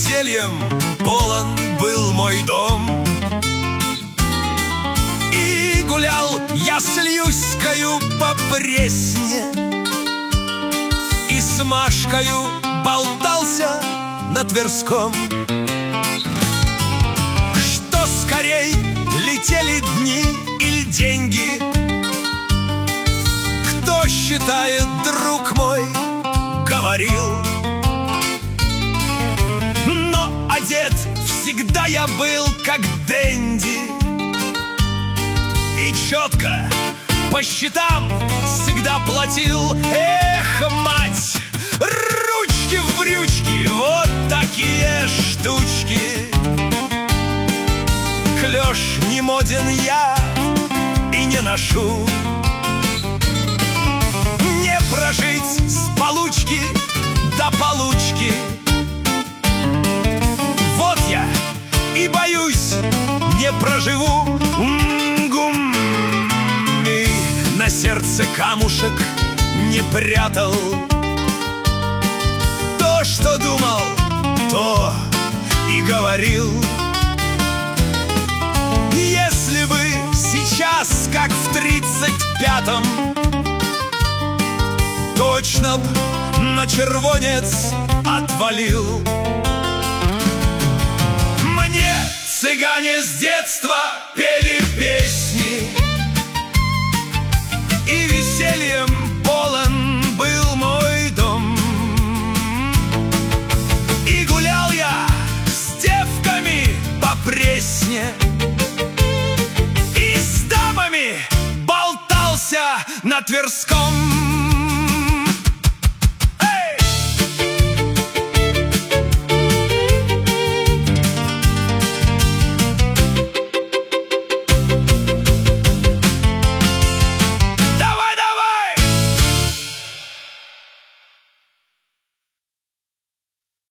весельем полон был мой дом. И гулял я с Люською по Пресне, и с Машкою болтался на Тверском. Что скорей летели дни или деньги, кто считает, друг мой, говорил. Но одет всегда я был как денди, и четко по счетам всегда платил. Эх, мать, ручки в брючки, вот такие штучки. Клеш не моден я и не ношу. Не прожить с получки до получки. Вот я и боюсь, не проживу. И на сердце камушек не прятал. То, что думал, то и говорил. Если бы сейчас, как в 35-м, точно б на червонец отвалил. Мне цыгане с детства пели песни, и весельем полон был мой дом. И гулял я с девками по Пресне, и с дамами болтался на Тверском.